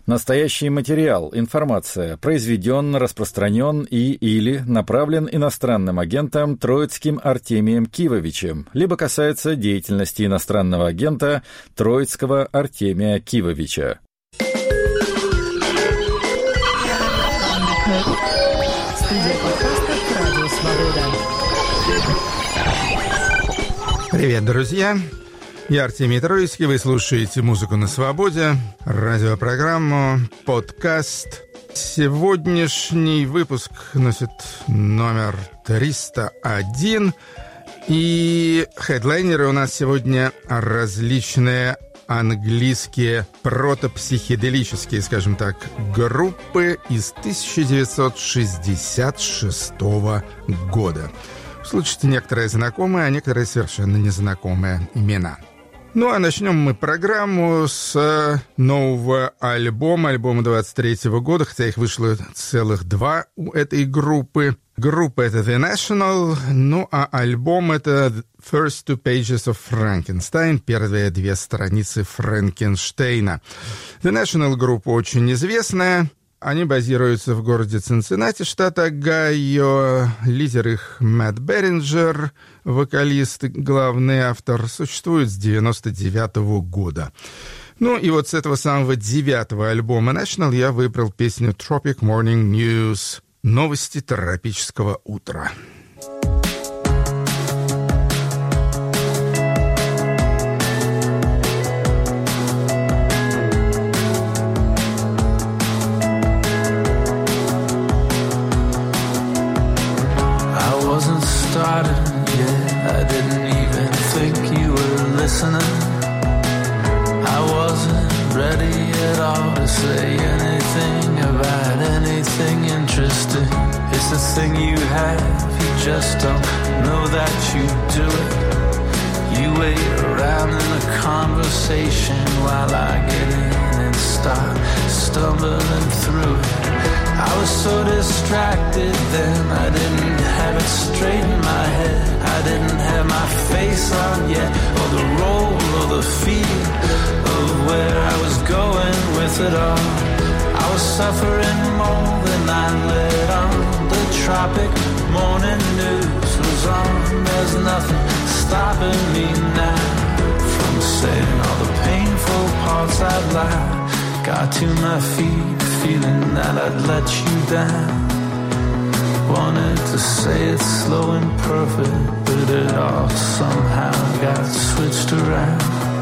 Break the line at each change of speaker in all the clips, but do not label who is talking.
Настоящий материал, информация произведен, распространен или направлен иностранным агентом Троицким Артемием Кивовичем, либо касается деятельности иностранного агента Троицкого Артемия Кивовича.
Студия подкастов «Радио Свобода».
Привет, друзья! Я Артемий Троицкий, вы слушаете «Музыку на свободе», радиопрограмму, подкаст. Сегодняшний выпуск носит номер 301, и хедлайнеры у нас сегодня различные английские протопсиходелические, скажем так, группы из 1966 года. Слушайте некоторые знакомые, а некоторые совершенно незнакомые имена. Ну, а начнем мы программу с нового альбома 23-го года, хотя их вышло целых два у этой группы. Группа — это The National, ну, а альбом — это First Two Pages of Frankenstein, первые две страницы Франкенштейна. The National группа очень известная. Они базируются в городе Цинциннати, штат Огайо. Лидер их Мэтт Беринджер, вокалист, главный автор, существует с 99-го года. Ну и вот с этого самого 9-го альбома National я выбрал песню Tropic Morning News. Новости тропического утра.
I wasn't ready at all to say anything about anything interesting. It's the thing you have, you just don't know that you do it. You wait around in a conversation while I get in and start stumbling through it. I was so distracted then, I didn't have it straight in my head. I didn't have my face on yet, or the role or the feel of where I was going with it all. I was suffering more than I let on. The tropic morning news was on. There's nothing stopping me now from saying all the painful parts I'd lied. Got to my feet, feeling that I'd let you down. Wanted to say it slow and perfect, but it all somehow got switched around.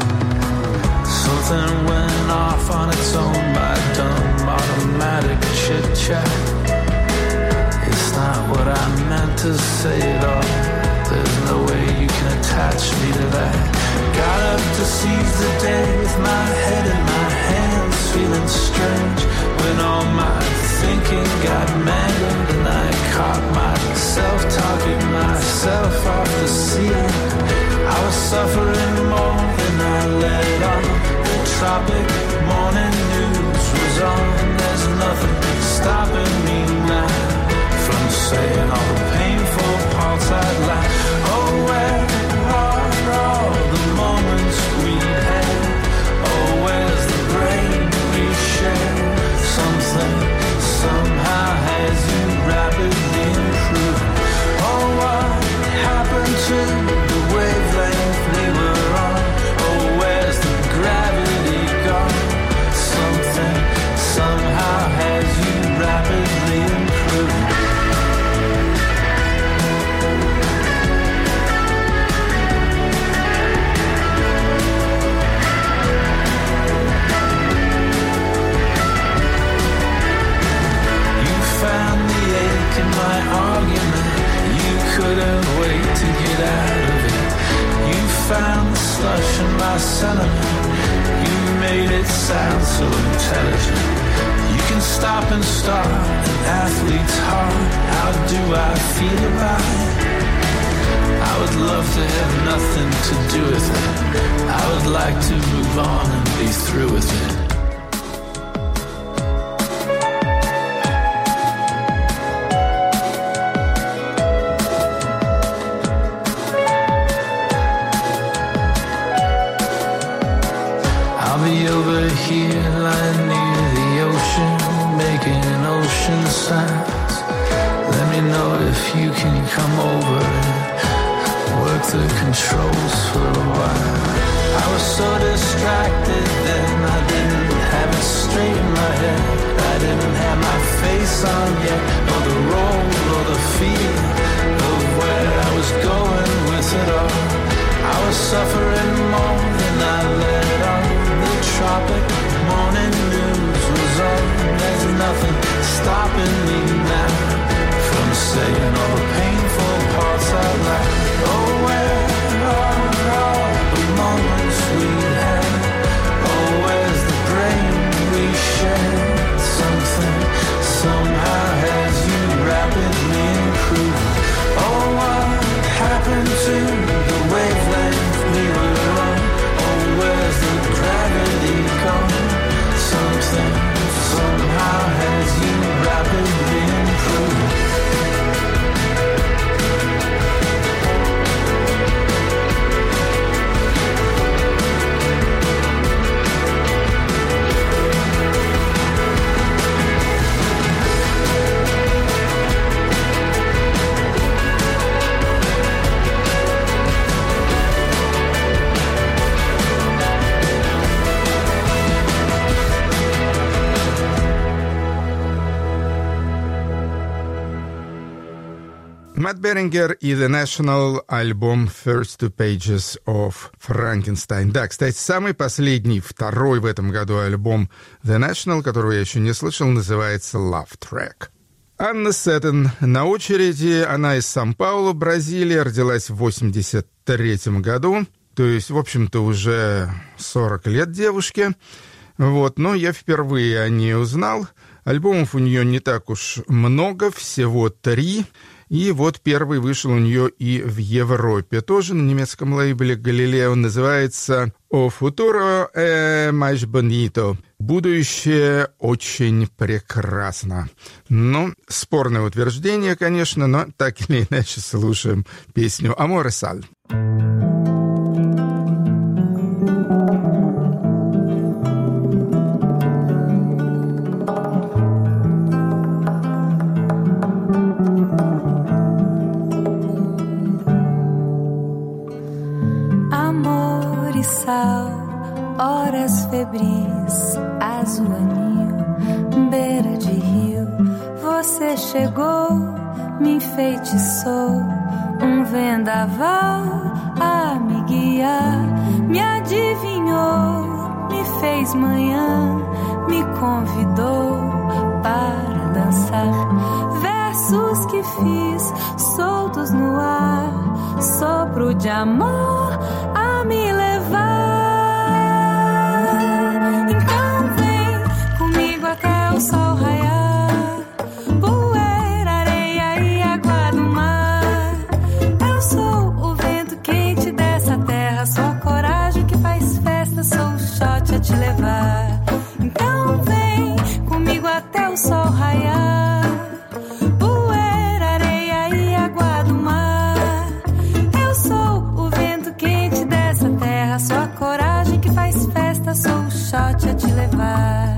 Something went off on its own, my dumb automatic chit-chat. It's not what I meant to say at all. There's no way you can attach me to that. Got up to seize the day with my head in my hands, feeling strange when all my thinking got mangled and I caught myself talking myself off the ceiling. I was suffering more than I let on. The tropic morning news was on. There's nothing stopping me now from saying all the painful parts I'd like. Oh, where are all the moments we had? Oh, where's the brain we share? Something somehow has you rapidly improving. Oh, what happened to the wavelength we were on? Oh, where's the gravity gone? Something somehow has you rapidly improving. In my argument, you couldn't wait to get out of it. You found the slush in my sentiment. You made it sound so intelligent. You can stop and start an athlete's heart. How do I feel about it? I would love to have nothing to do with it. I would like to move on and be through with it. I'll be over here lying near the ocean sands. Let me know if you can come over and work the controls for a while. I was so distracted then, I didn't have it straight in my head. I didn't have my face on yet, or the role, or the feel of where I was going with it all. I was suffering more than I let on. The tropic morning news was on. There's nothing stopping me now from saying all the painful parts out loud. Oh, where are all the moments we had? Oh, where's the brain we shared? Something somehow has you rapidly improved. Oh, what happened to the wavelength we were on? Oh, where's the gravity gone? Something somehow has you rapidly improved.
Matt Berringer и The National, альбом First Two Pages of Frankenstein. Да, кстати, самый последний, второй в этом году альбом The National, которого я еще не слышал, называется Love Track. Анна Сеттон на очереди. Она из Сан-Паулу, Бразилия, родилась в 1983 году. То есть, в общем-то, уже 40 лет девушке. Вот, но я впервые о ней узнал. Альбомов у нее не так уж много, всего 3. И вот первый вышел у нее и в Европе. Тоже на немецком лейбле «Галилео», называется «O futuro è mais bonito». «Будущее очень прекрасно». Ну, спорное утверждение, конечно, но так или иначе слушаем песню «Amore Sal».
Horas febris, azul anil, beira de rio. Você chegou, me enfeitiçou, vendaval a me guiar, me adivinhou, me fez manhã, me convidou para dançar. Versos que fiz, soltos no ar, sopro de amor a me levar. Até o sol raiar, poeira, areia e água do mar. Eu sou o vento quente dessa terra, sou a coragem que faz festa, sou o shot a te levar. Então vem comigo até o sol raiar, poeira, areia e água do mar. Eu sou o vento quente dessa terra, sou a coragem que faz festa, sou o shot a te levar.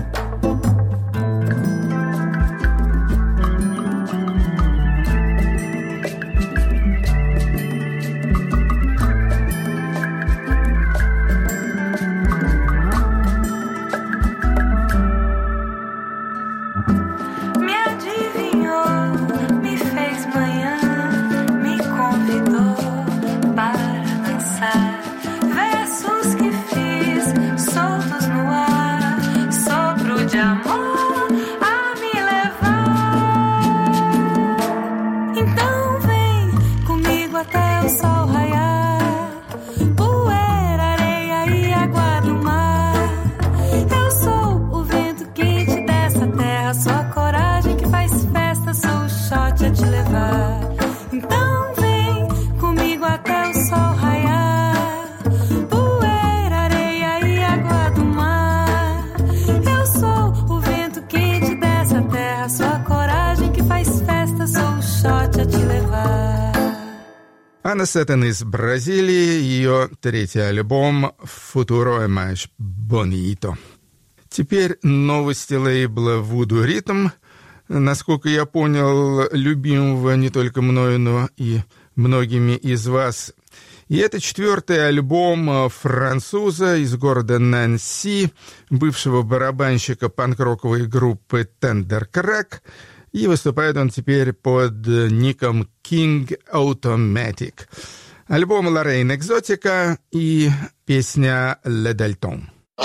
Анна Сеттон из Бразилии, ее третий альбом «Futuro é mais bonito». Теперь новости лейбла Voodoo Rhythm. насколько я понял, любимого не только мною, но и многими из вас. И это 4-й альбом француза из города Нанси, бывшего барабанщика панк-роковой группы Thundercrack, и выступает он теперь под ником King Automatic. Альбом Lorraine Exotica и песня «Le Dalton».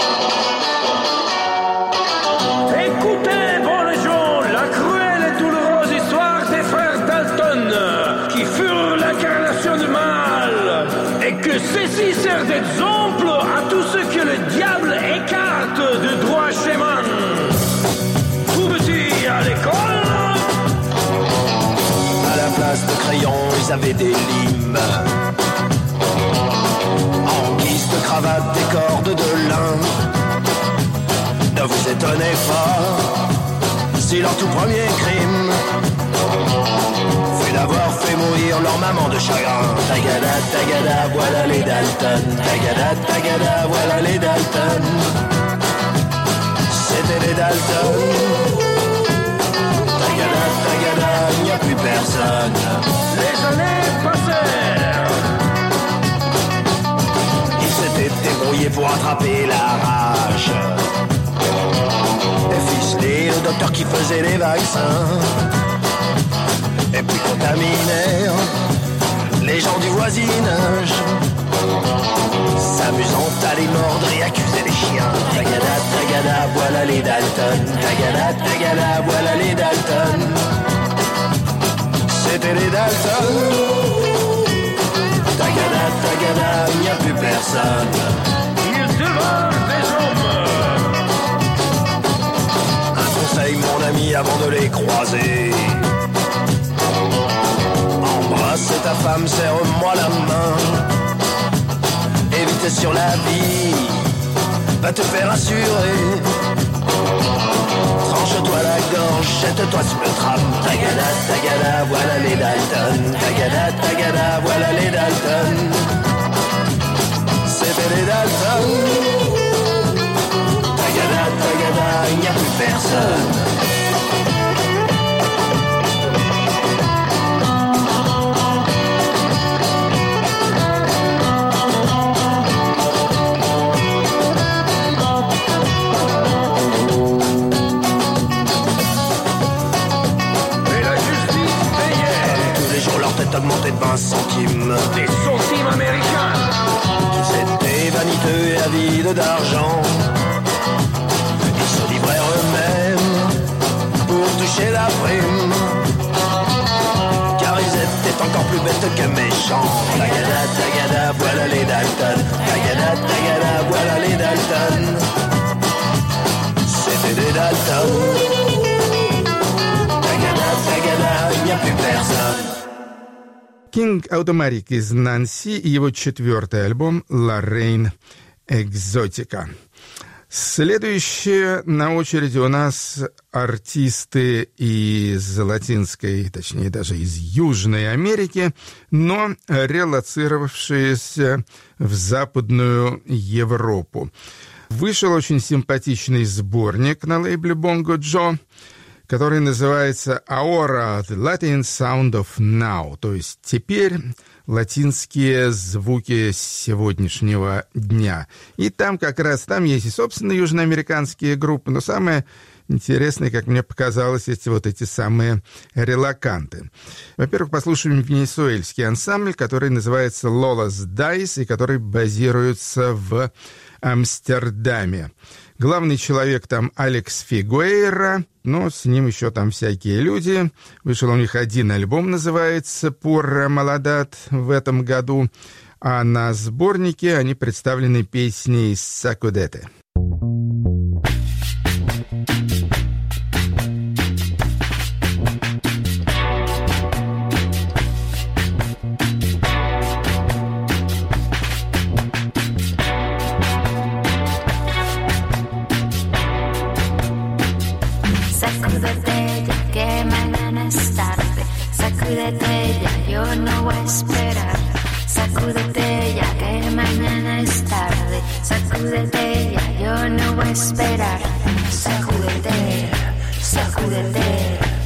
Écoutez, bons gens, la cruelle et douloureuse histoire des frères Dalton, qui furent l'incarnation du mal, et que ceci sert d'exemple à tous ceux que le diable écarte de droit chemin. Tout petit à l'école, à la place de crayons, ils avaient des limes. En guise de cravate, des cordes de lin. Ne vous étonnez pas si leur tout premier crime fut d'avoir fait mourir leur maman de chagrin. Tagada, tagada, voilà les Dalton. Tagada, tagada, voilà les Dalton. C'était les Dalton. Tagada, tagada, il n'y a plus personne. Les années passèrent. Ils s'étaient débrouillés pour attraper la rage et ficeler le docteur qui faisait les vaccins. Et puis contaminèrent les gens du voisinage, s'amusant à les mordre et accuser les chiens. Tagada, tagada, voilà les Dalton. Tagada, tagada, voilà les Dalton. C'était les Dalton. Tagada, tagada, il n'y a plus personne. Ils devinrent des hommes. Un conseil, mon ami, avant de les croiser: embrasse ta femme, serre-moi la main. Évite sur la vie, va te faire assurer. Tranche-toi la gorge, jette-toi sous le tram. Tagada, tagada, voilà les Dalton. Tagada, tagada, voilà les Dalton. C'était les Dalton. Tagada, tagada, il n'y a plus personne. Augmenté de 20 centimes. Des centimes américains qui étaient vaniteux et avides d'argent. Ils se livraient eux-mêmes pour toucher la prime, car ils étaient encore plus bêtes que méchants. Tagada, tagada, voilà les Dalton. Tagada, tagada, voilà les Dalton. C'était des Dalton. Tagada, tagada, il n'y a plus personne.
King Automatic из Нанси и его 4-й альбом Lorraine Exotica. Следующие на очереди у нас артисты из Латинской, точнее даже из Южной Америки, но релоцировавшиеся в Западную Европу. Вышел очень симпатичный сборник на лейбле Bongo Joe, который называется «Ahora, the Latin Sound of Now», то есть «Теперь латинские звуки сегодняшнего дня». И там как раз, там есть и собственные южноамериканские группы, но самое интересное, как мне показалось, эти самые релаканты. Во-первых, послушаем венесуэльский ансамбль, который называется «Lola's Dice» и который базируется в Амстердаме. Главный человек там Алекс Фигуэйра, но с ним еще там всякие люди. Вышел у них один альбом, называется «Пурра Маладат» в этом году, а на сборнике они представлены песней «Сакудете».
Sacúdete ya, yo no voy a esperar. Sacúdete ya, que mañana es tarde. Sacúdete ya, yo no voy a esperar. Sacúdete, sacúdete.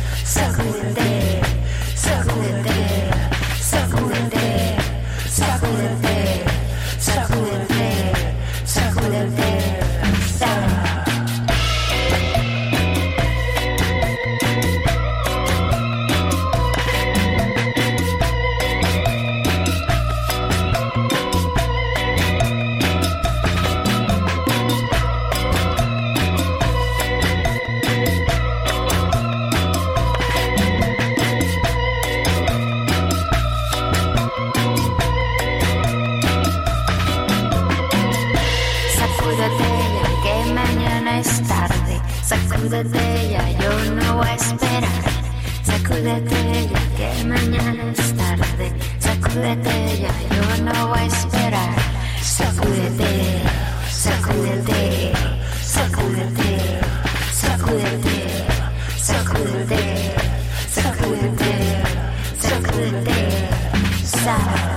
Sacúdete ya, yo no voy a esperar. Sacúdete ya, que mañana es tarde. Sacúdete ya, yo no voy a esperar. Sacúdete, sacúdete, sacúdete, sacúdete, sacúdete, sacúdete, sacúdete, sacúdete.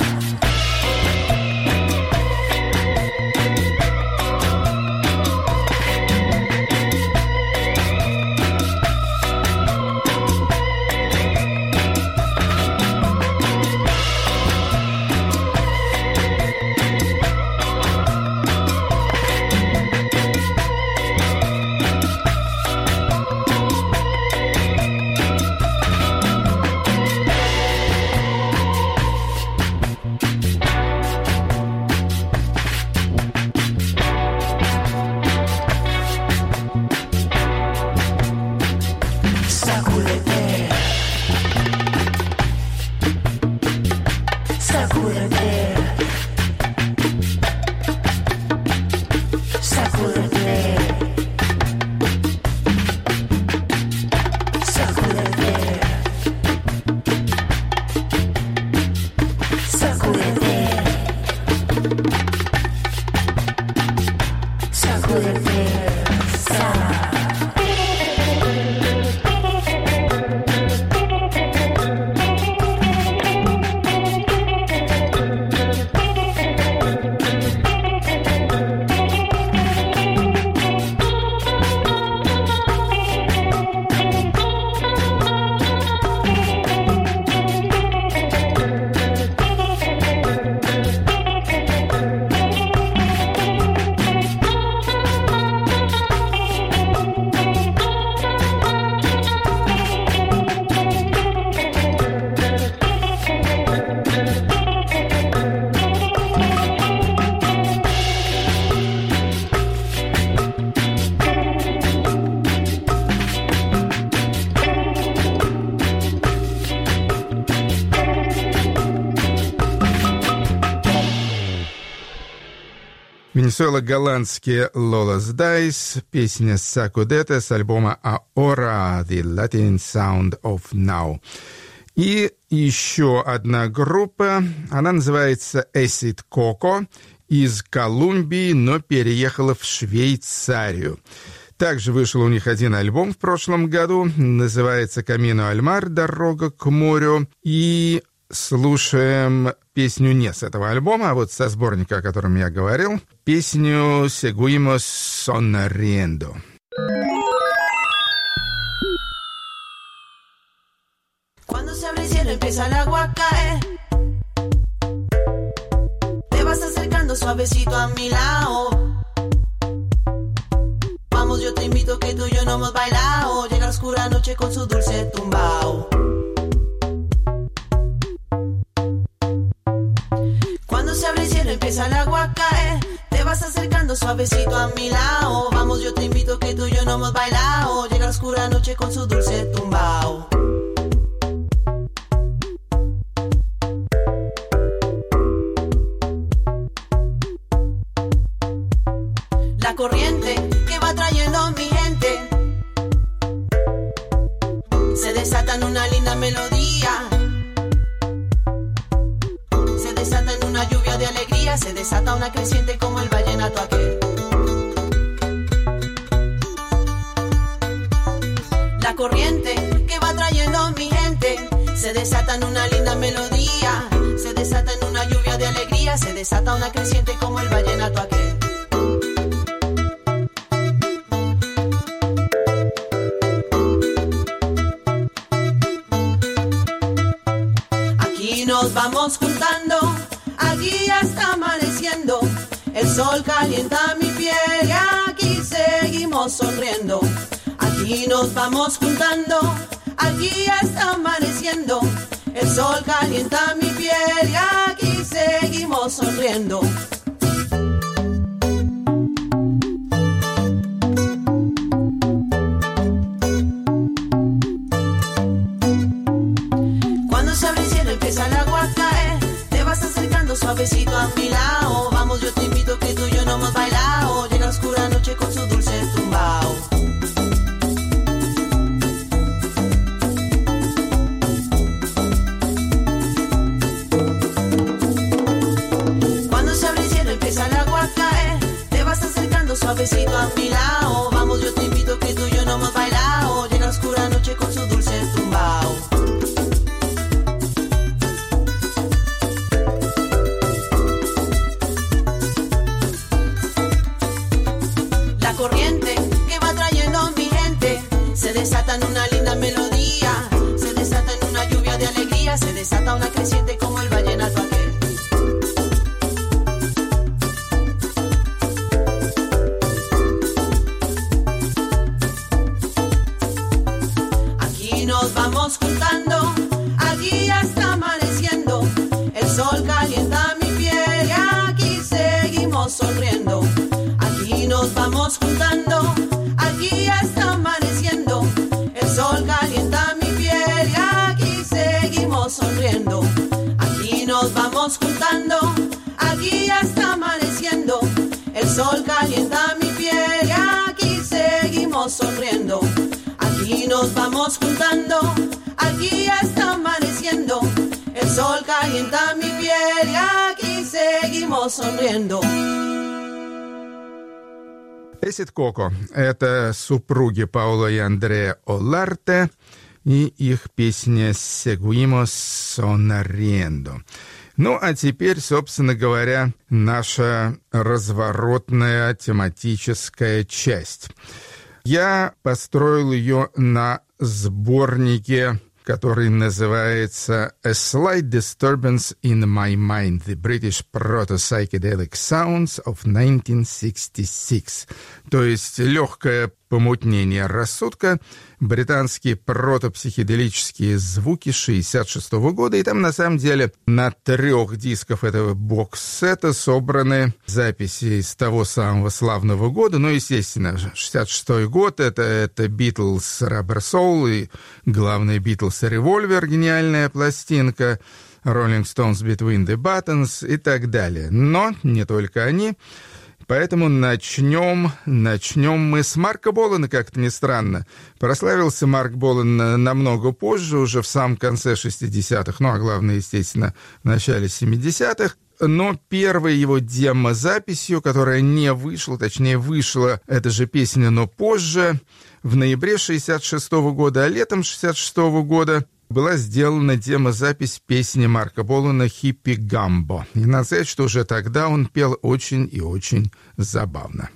Венесуэло-голландские Lola's Dice, песня Сакудете с альбома Ahora, The Latin Sound of Now. И еще одна группа, она называется Acid Coco, из Колумбии, но переехала в Швейцарию. Также вышел у них один альбом в прошлом году, называется «Camino al Mar», «Дорога к морю», и слушаем песню не с этого альбома, а вот со сборника, о котором я говорил, песню «Seguimos sonriendo».
Cuando se abre el cielo empieza el agua a caer. Te vas acercando suavecito a mi lado. Vamos, yo te invito que tú y yo no hemos bailado. Llega la oscura noche con su dulce tumbao. Cuando se abre el cielo empieza el agua a caer. Te vas acercando suavecito a mi lado. Vamos, yo te invito que tú y yo no hemos bailado. Llega la oscura noche con su dulce tumbao. La corriente que va trayendo mi gente se desata en una linda melodía, se desata en una lluvia de alegría, se desata una creciente como el vallenato aquel. La corriente que va trayendo mi gente se desata en una linda melodía, se desata en una lluvia de alegría, se desata una creciente como el vallenato aquel. Nos vamos juntando, aquí ya está amaneciendo, el sol calienta mi piel y aquí seguimos sonriendo. Aquí nos vamos juntando, aquí ya está amaneciendo, el sol calienta mi piel y aquí seguimos sonriendo. Suavecito a mi lado, vamos, yo te invito que tú y yo no hemos bailado. Llega la oscura noche con su dulce tumbao. desata en una linda melodía, se desata en una lluvia de alegría, se desata una creciente como el vallenato aquel. Aquí nos vamos juntando, aquí ya está amaneciendo, el sol calienta mi piel y aquí seguimos sonriendo. Aquí nos vamos juntando, aquí ya está amaneciendo, el sol calienta mi piel y aquí seguimos sonriendo. Aquí nos vamos juntando, aquí ya está amaneciendo, el sol calienta mi piel y aquí seguimos sonriendo. Aquí nos vamos juntando, aquí ya está amaneciendo, el sol calienta mi piel y aquí seguimos sonriendo.
Эсид Коко — это супруги Пауло и Андреа Оларте и их песня «Seguimos sonriendo». Ну, а теперь, собственно говоря, наша разворотная тематическая часть. Я построил ее на сборнике, который называется «A Slight Disturbance in My Mind: The British Proto-Psychedelic Sounds of 1966». То есть легкое помутнение рассудка, британские протопсиходелические звуки 1966 года. И там, на самом деле, на 3 дисках этого бокс-сета собраны записи из того самого славного года. Ну, естественно, 1966 год — это Beatles Rubber Soul и, главное, Beatles Revolver, гениальная пластинка, Rolling Stones Between the Buttons и так далее. Но не только они. Поэтому начнем мы с Марка Болана, как-то не странно. Прославился Марк Болан намного позже, уже в самом конце 60-х, ну, а главное, естественно, в начале 70-х. Но первой его демозаписью, которая не вышла, точнее, вышла эта же песня, но позже, в ноябре 66 года, а летом 66 года была сделана демозапись песни Марка Болана «Хиппи Гамбо». И надо сказать, что уже тогда он пел очень и очень забавно.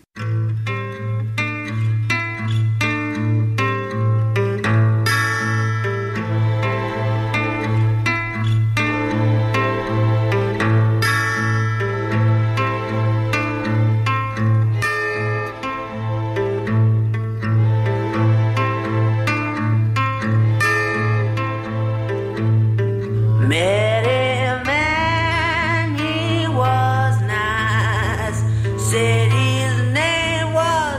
Said his name was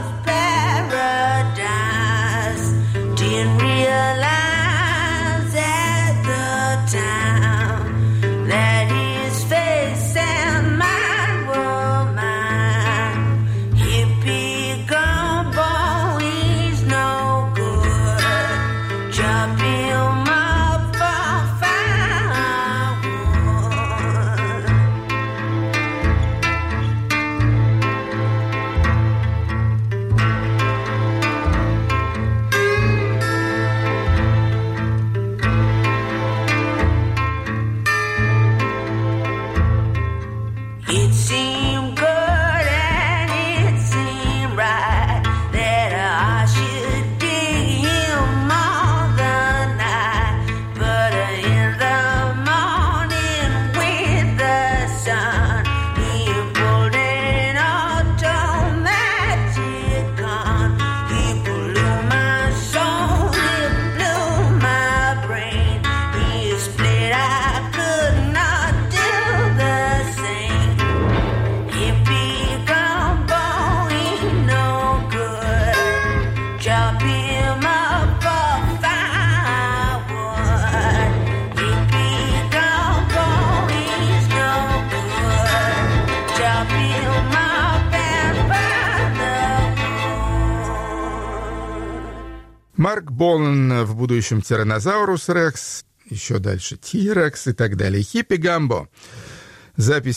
Марк Болан, в будущем Тираннозаурус Рекс, еще дальше Ти-Рекс и так далее. Хиппи Гамбо. Запись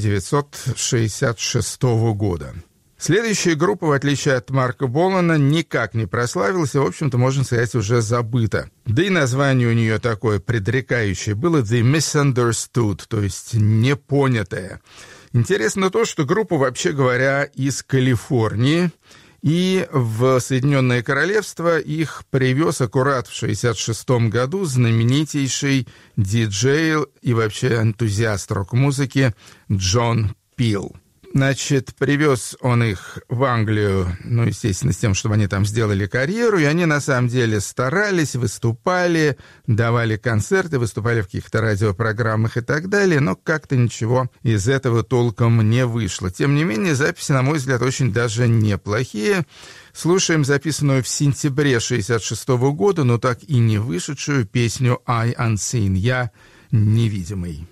1966 года. Следующая группа, в отличие от Марка Болана, никак не прославилась и, в общем-то, можно сказать, уже забыта. Да и название у нее такое предрекающее было «The Misunderstood», то есть «непонятое». Интересно то, что группа, вообще говоря, из Калифорнии, И в Соединенное Королевство их привез аккурат в 1966 году знаменитейший диджей и вообще энтузиаст рок-музыки Джон Пил. Значит, привез он их в Англию, естественно, с тем, чтобы они там сделали карьеру, и они, на самом деле, старались, выступали, давали концерты, выступали в каких-то радиопрограммах и так далее, но как-то ничего из этого толком не вышло. Тем не менее, записи, на мой взгляд, очень даже неплохие. Слушаем записанную в сентябре 1966 года, но так и не вышедшую песню «I Unseen» «Я невидимый».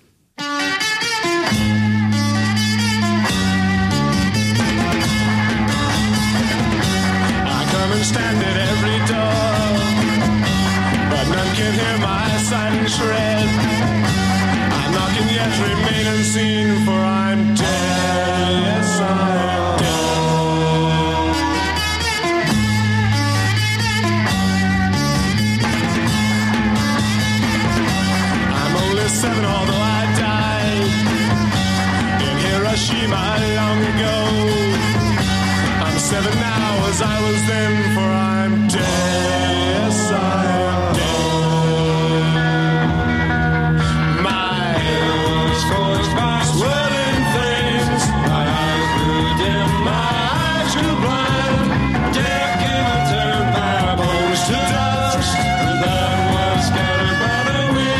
Stand at every door, but none can hear my silent shred. I'm knocking yet remain unseen, for I'm dead. Yes, I'm dead. I'm only 7, although I died in Hiroshima long ago. I'm 7 now as I was then, for I'm dead, yes I'm dead. My hands caused by swelling flames, my eyes grew dim, my eyes grew blind. Death came and turned my bones to dust, and blood was scattered by the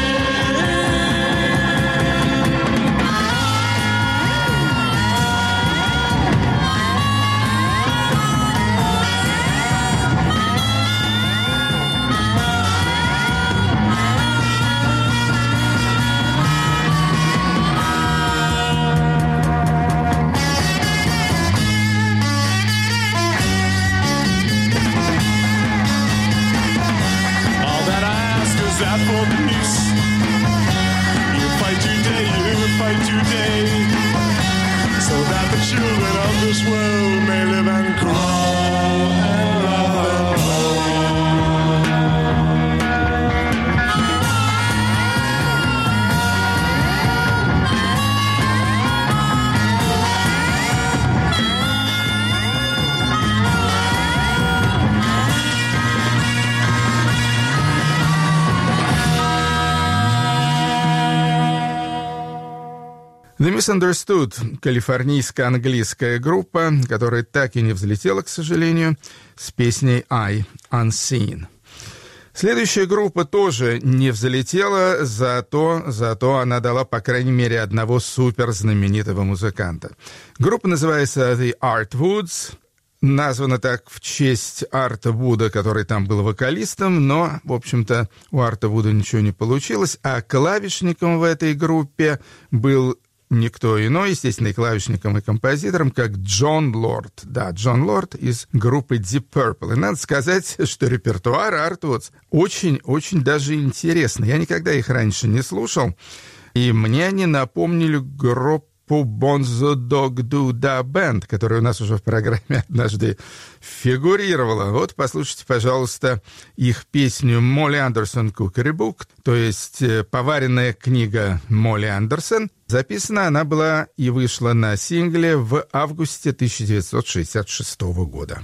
children of this world may live and grow and love and
The Misunderstood — калифорнийско-английская группа, которая так и не взлетела, к сожалению, с песней «I Unseen». Следующая группа тоже не взлетела, зато она дала, по крайней мере, одного суперзнаменитого музыканта. Группа называется The Art Woods, названа так в честь Арта Вуда, который там был вокалистом, но, в общем-то, у Арта Вуда ничего не получилось, а клавишником в этой группе был никто иной, естественно, и клавишником, и композитором, как Джон Лорд. Да, Джон Лорд из группы Deep Purple. И надо сказать, что репертуар Art Woods очень даже интересный. Я никогда их раньше не слушал, и мне они напомнили группу Bonzo Dog Doo-Dah Band, которая у нас уже в программе однажды фигурировала. Вот послушайте, пожалуйста, их песню «Молли Андерсон Cookery Book», то есть «Поваренная книга Молли Андерсон». Записана она была и вышла на сингле в августе 1966 года.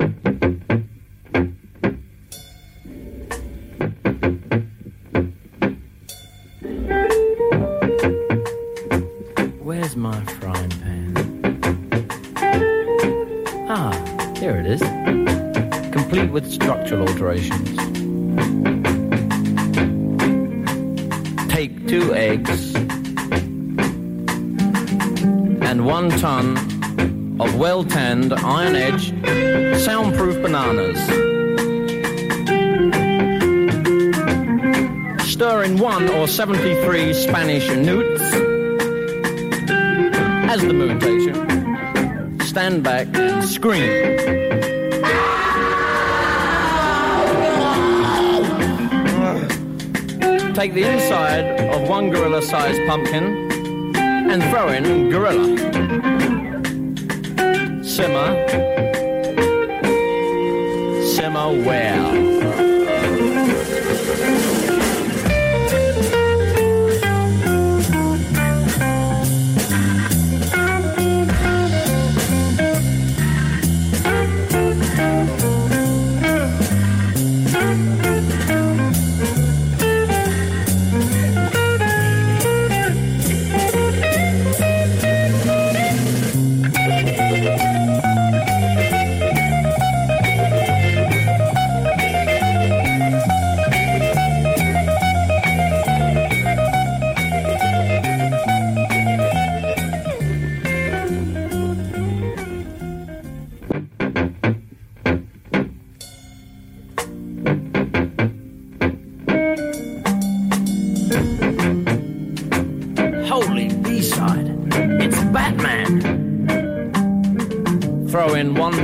Where's my frying pan? Ah, here it is. Complete with structural alterations. Take 2 eggs and 1 ton of well-tanned, iron-edged, soundproof bananas. Stir in 1 or 73 Spanish newts. As the moon takes you, stand back and scream. Take the inside of 1 gorilla-sized pumpkin and throw in gorilla. Simmer. Simmer well.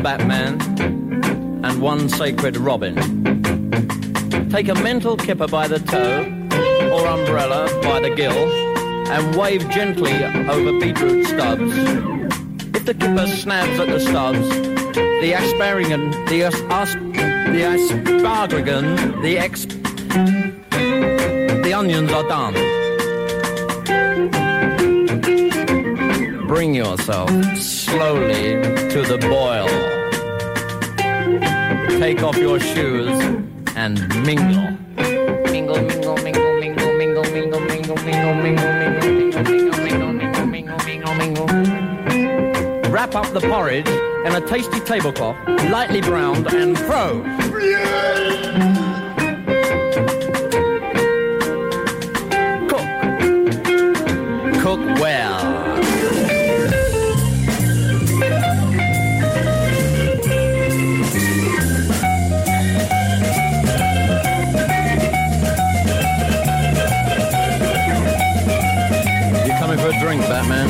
one Batman and one sacred Robin. Take a mental kipper by the toe or umbrella by the gill and wave gently over beetroot stubs. If the kipper snaps at the stubs, the asparagus, the onions are done. Bring yourself slowly to the boil. Take off your shoes and mingle. Mingle, mingle, mingle, mingle, mingle, mingle, mingle, mingle, mingle, mingle, mingle, mingle, mingle, mingle, mingle, mingle. Wrap up the porridge in a tasty tablecloth, lightly browned, and throw. Cook well. You coming for a drink, Batman?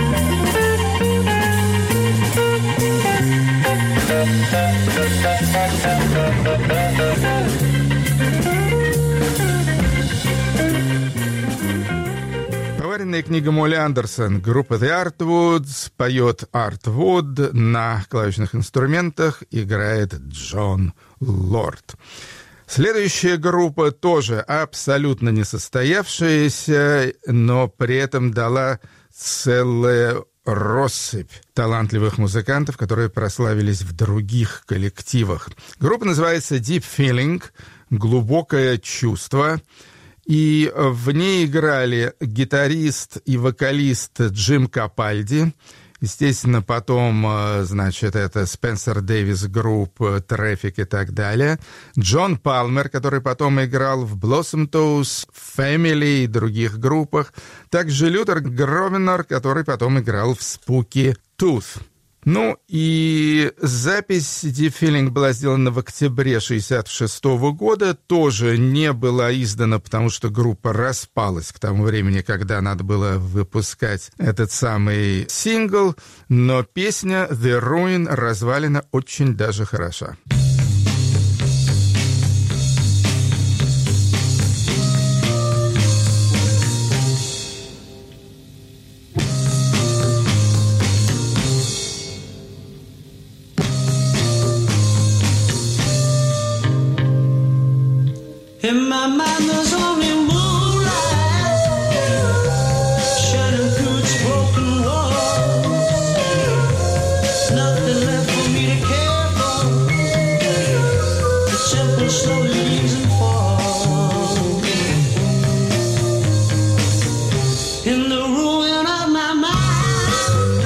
Поваренная книга Молли Андерсон. Группа The Artwoods поет Artwood, на клавишных инструментах играет Джон Лорд. Следующая группа тоже абсолютно несостоявшаяся, но при этом дала целую россыпь талантливых музыкантов, которые прославились в других коллективах. Группа называется Deep Feeling, глубокое чувство. И в ней играли гитарист и вокалист Джим Капальди. Естественно, потом, значит, это Спенсер Дэвис Групп, Трaffic и так далее. Джон Палмер, который потом играл в Blossom Toes, Family и других группах. Также Лютер Гровенор, который потом играл в Spooky Tooth. Ну и запись Deep Feeling была сделана в октябре 1966 года, тоже не была издана, потому что группа распалась к тому времени, когда надо было выпускать этот самый сингл, но песня The Ruin, развалина, очень даже хороша.
In my mind there's only moonlight shining through its broken walls. Nothing left for me to care for. The temple slowly leaves and falls. In the ruin of my mind,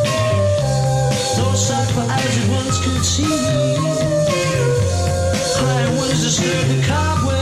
no sight for eyes that once could see. Crying winds disturb the cobwebs.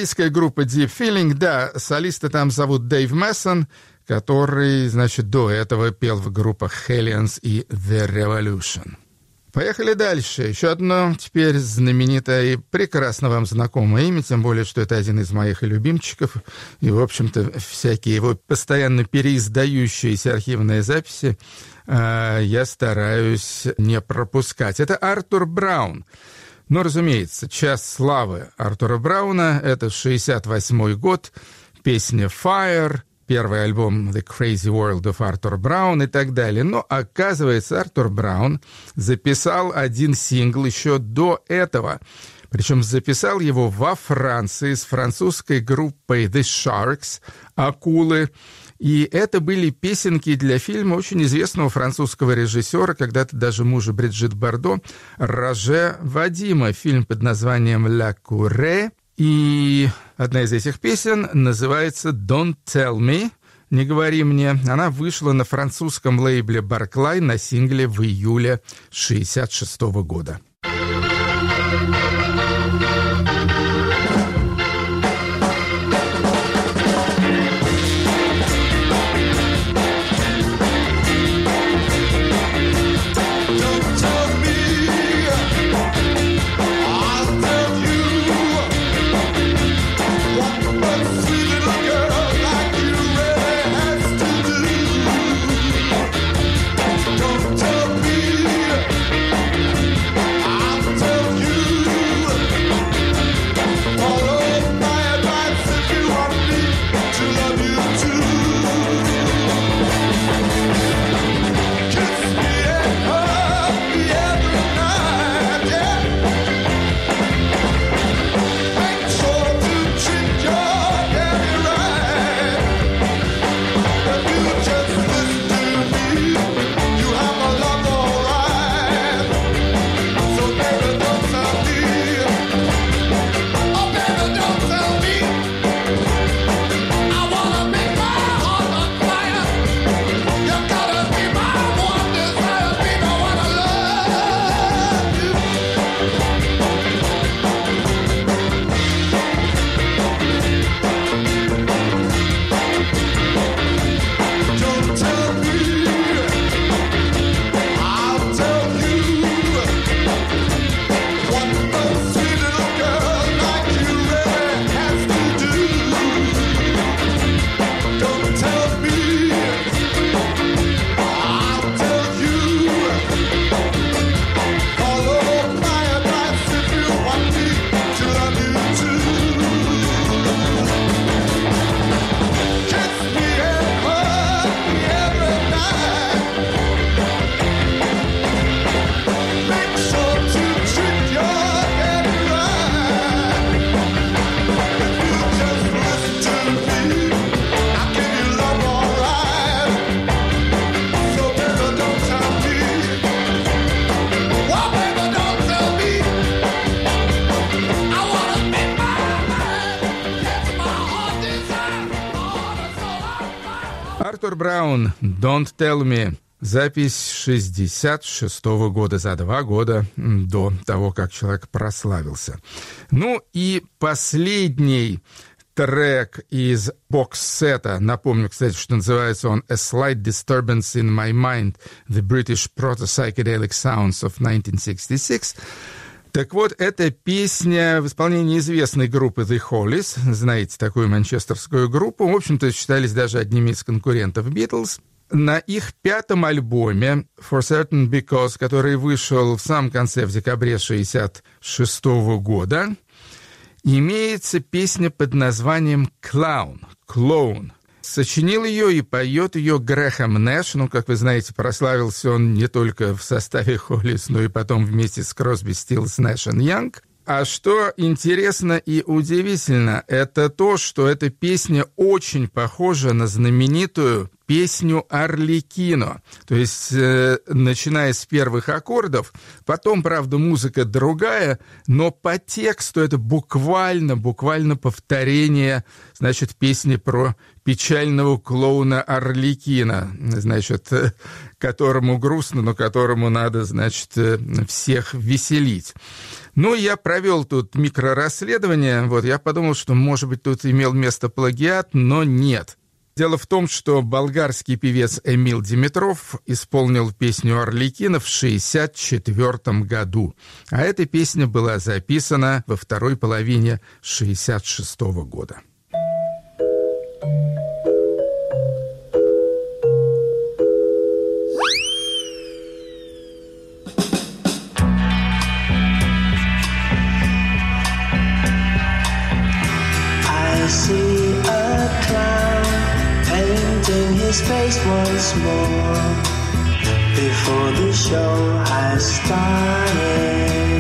Английская группа Deep Feeling, да, солиста там зовут Дэйв Мессон, который, значит, до этого пел в группах Hellions и The Revolution. Поехали дальше. Еще одно теперь знаменитое и прекрасно вам знакомое имя, тем более, что это один из моих любимчиков. И, в общем-то, всякие его постоянно переиздающиеся архивные записи я стараюсь не пропускать. Это Артур Браун. Ну, разумеется, «Час славы» Артура Брауна — это 1968 год, песня «Fire», первый альбом «The Crazy World of Arthur Brown» и так далее. Но, оказывается, Артур Браун записал один сингл еще до этого. Причем записал его во Франции с французской группой The Sharks, «Акулы». И это были песенки для фильма очень известного французского режиссера, когда-то даже мужа Бриджит Бардо, Роже Вадима. Фильм под названием «La Courée». И одна из этих песен называется «Don't Tell Me», «Не говори мне». Она вышла на французском лейбле Barclay на сингле в июле 1966 года. Артур Браун, «Don't Tell Me». Запись 1966 года, за 2 года до того, как человек прославился. Ну и последний трек из бокс-сета. Напомню, кстати, что называется он «A Slight Disturbance in My Mind, The British Proto-Psychedelic Sounds of 1966». Так вот, эта песня в исполнении известной группы The Hollies, знаете, такую манчестерскую группу, в общем-то, считались даже одними из конкурентов Beatles. На их 5-м альбоме «For Certain Because», который вышел в самом конце, в декабре 1966 года, имеется песня под названием «Клоун». Сочинил ее и поет ее Грэхэм Нэш. Ну, как вы знаете, прославился он не только в составе Холлис, но и потом вместе с Кросби, Стиллс, Нэш и Янг. А что интересно и удивительно, это то, что эта песня очень похожа на знаменитую песню «Арлекино». То есть, начиная с первых аккордов, потом, правда, музыка другая, но по тексту это буквально повторение, значит, песни про печального клоуна Арлекина, значит, которому грустно, но которому надо, значит, всех веселить. Ну, я провел тут микрорасследование, вот, я подумал, что, может быть, тут имел место плагиат, но нет. Дело в том, что болгарский певец Эмил Димитров исполнил песню «Арлекино» в 1964 году, а эта песня была записана во второй половине 1966 года.
I see a clown painting his face once more before the show has started.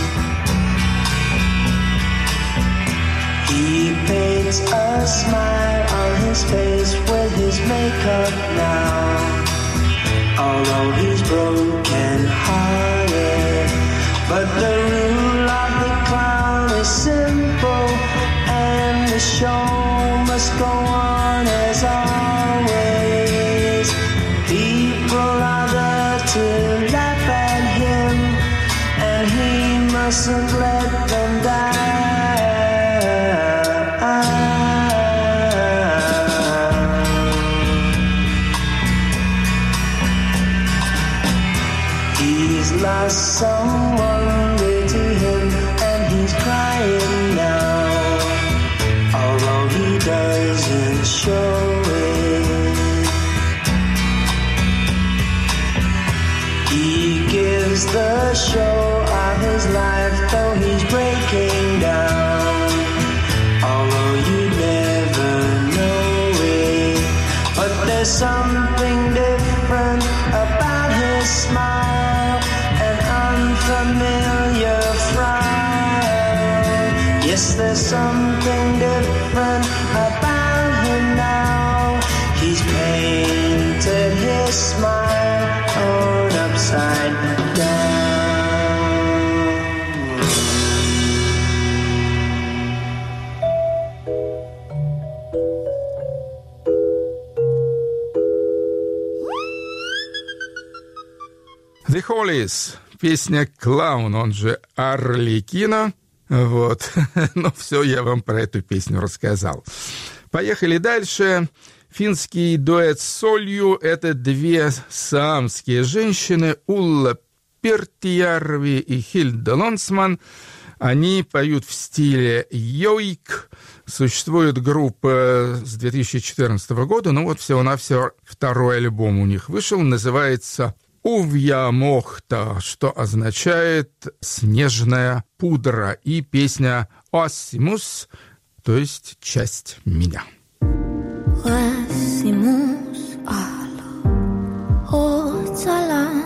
He paints a smile on his face with his makeup now, although he's broken hearted. But the rule of the clown is simple, and the show must go on as always. People are there to laugh at him, and he mustn't let them die. He's lost someone dear to him, and he's crying now, although he doesn't show it. He gives the show of his life, though he's breaking down, although you never know it. But there's something different about his smile, an unfamiliar frown. Yes, there's something different about him now. He's painted his smile on upside down.
The Hollies, песня «Клаун», он же «Арлекино». Вот, ну все, я вам про эту песню рассказал. Поехали дальше. Финский дуэт «Солью» — это две саамские женщины, Улла Пертиярви и Хильда Лонсман. Они поют в стиле йойк. Существует группа с 2014 года, ну вот всего-навсего второй альбом у них вышел, называется «Увья мохта», что означает «снежная пудра», и песня «Осимус», то есть «часть меня».
Осимус ало otsala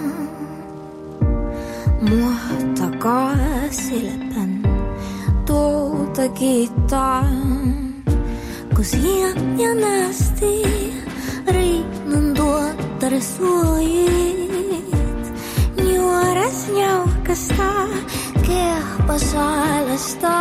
mua tagasilepen tuota kiitaa, kus iän ja nästi riinnun tuottare suojit juures njauhkasta kehpasailasta.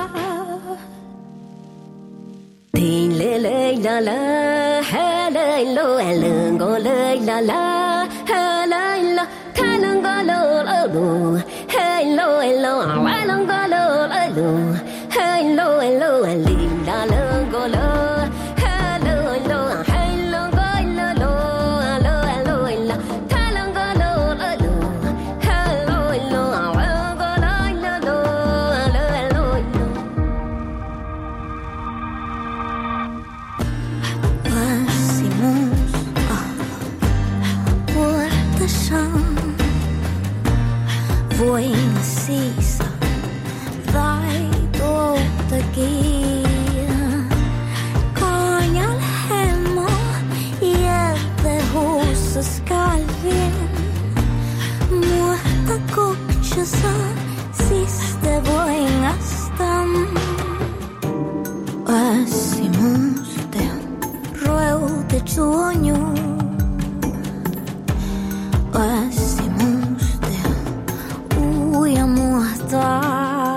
Tin le la la ha la lo lung go la la ha la la ta lung go lo lo hey lo wa lung go lo hey lo li la lung go lo ha lo hey lung go lo la ta lung go lo ha lo wa go lo voin sisa vai tuottakia kanjal hemma jätte huussa skalvien muotta koksussa siste voingastam asimusten roeut
的作用。Passemos o amor tá.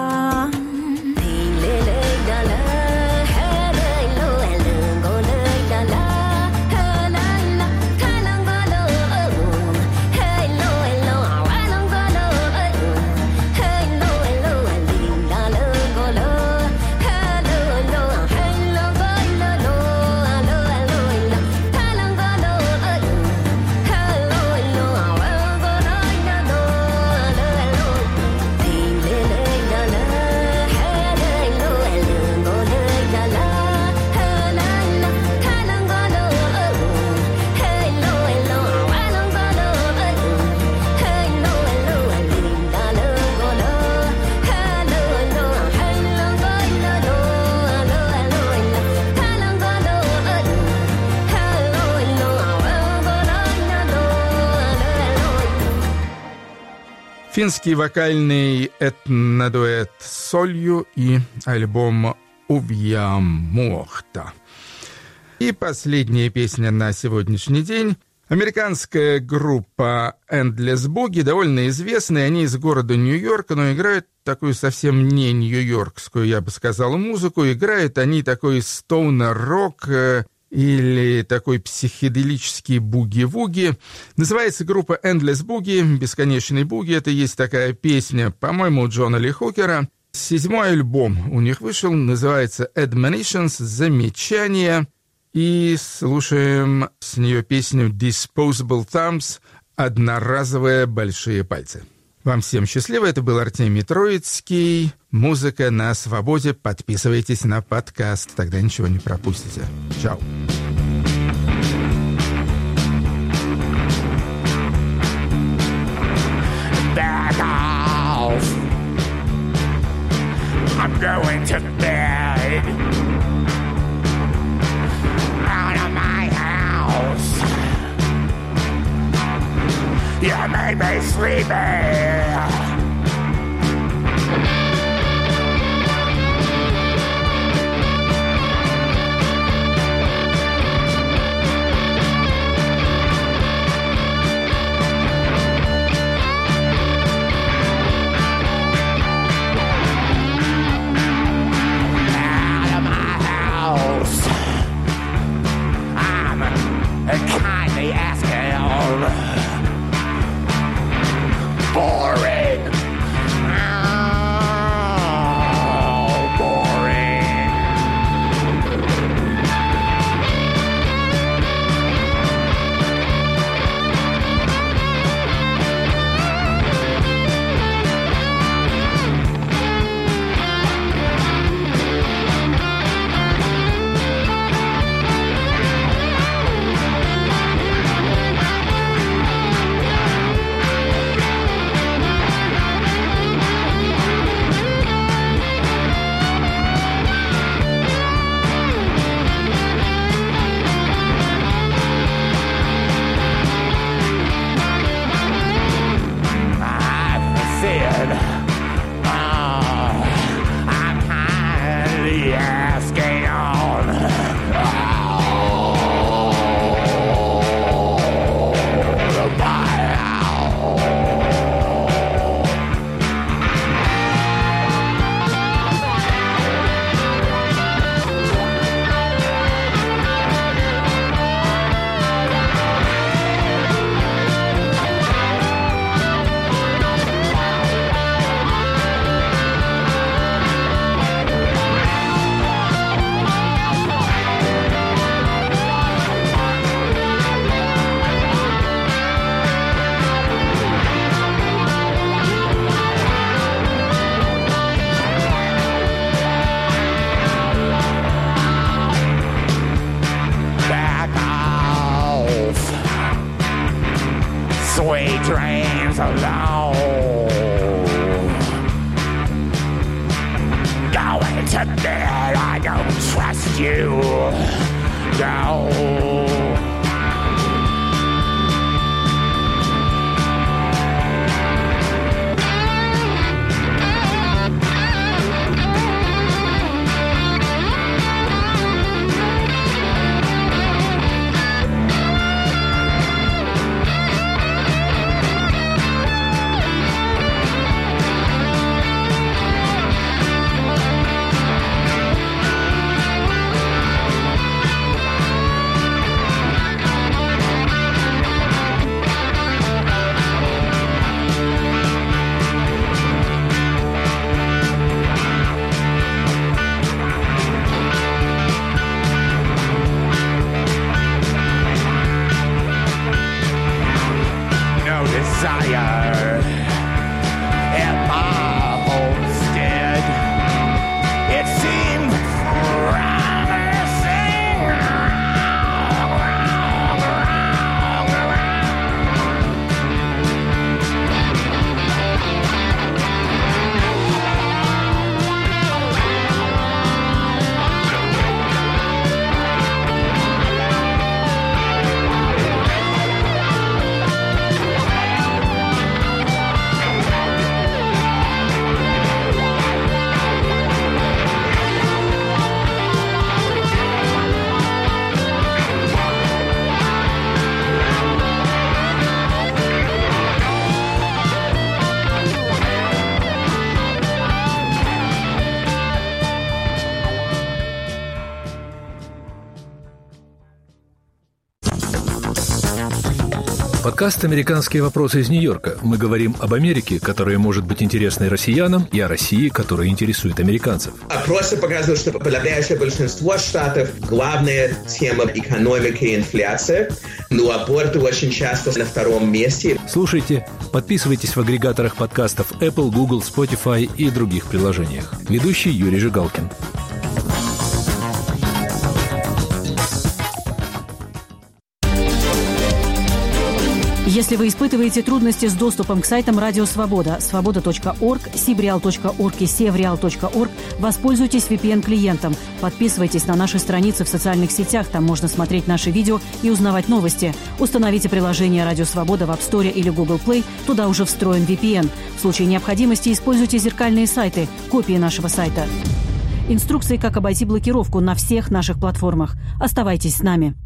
Финский вокальный этнодуэт «Солью» и альбом «Увья Мохта». И последняя песня на сегодняшний день. Американская группа Endless Boogie, довольно известная. Они из города Нью-Йорка, но играют такую совсем не нью-йоркскую, я бы сказал, музыку. Играют они такой стоунер-рок или такой психоделический буги-вуги. Называется группа Endless Boogie, «Бесконечный буги». Это есть такая песня, по-моему, у Джона Ли Хукера. 7-й альбом у них вышел, называется «Admonitions», «Замечания». И слушаем с нее песню «Disposable Thumbs», «Одноразовые большие пальцы». Вам всем счастливо. Это был Артемий Троицкий. Музыка на свободе. Подписывайтесь на подкаст, тогда ничего не пропустите. Чао.
Back off. I'm going to bed. Out of my house. You made me sleepy. Kindly asking, boring. Oh, boring. Sweet dreams alone. Going to bed, I don't trust you. Go.
Подкаст «Американские вопросы» из Нью-Йорка. Мы говорим об Америке, которая может быть интересной россиянам, и о России, которая интересует американцев.
Опросы показывают, что подавляющее большинство штатов главная тема экономики и инфляция, но аборты очень часто на втором месте.
Слушайте, подписывайтесь в агрегаторах подкастов Apple, Google, Spotify и других приложениях. Ведущий Юрий Жигалкин.
Если вы испытываете трудности с доступом к сайтам Радио Свобода, свобода.орг, sibreal.org и sevreal.org, воспользуйтесь VPN-клиентом. Подписывайтесь на наши страницы в социальных сетях, там можно смотреть наши видео и узнавать новости. Установите приложение Радио Свобода в App Store или Google Play, туда уже встроен VPN. В случае необходимости используйте зеркальные сайты, копии нашего сайта. Инструкции, как обойти блокировку на всех наших платформах. Оставайтесь с нами.